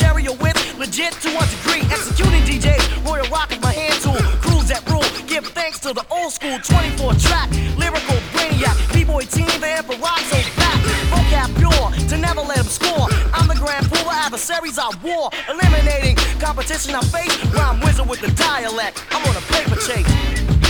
stereo with legit to 1 degree. Executing DJs, Royal Rock is my hand tool. Crews that rule, give thanks to the old school 24 track. Lyrical brainiac, B-boy team, the Emperazzo's back. Vocab pure, to never let him score. I'm the grand pooler, adversaries I war. Eliminating competition I face, rhyme wizard with the dialect. I'm on a paper chase.